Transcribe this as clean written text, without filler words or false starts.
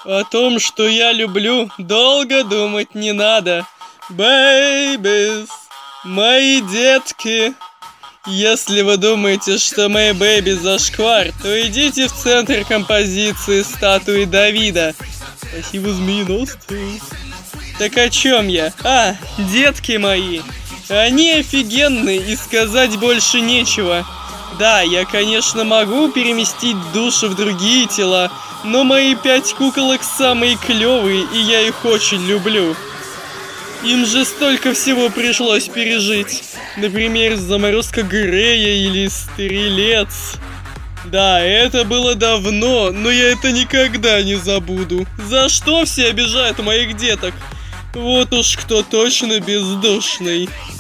О том, что я люблю, долго думать не надо. Бэйбис, мои детки. Если вы думаете, что мои бэйби зашквар, то идите в центр композиции статуи Давида. Спасибо, змееносцы. Так о чем я? Детки мои. Они офигенные, и сказать больше нечего. Да, я, конечно, могу переместить душу в другие тела, но мои 5 куколок самые клевые, и я их очень люблю. Им же столько всего пришлось пережить. Например, заморозка Грея или Стрелец. Да, это было давно, но я это никогда не забуду. За что все обижают моих деток? Вот уж кто точно бездушный.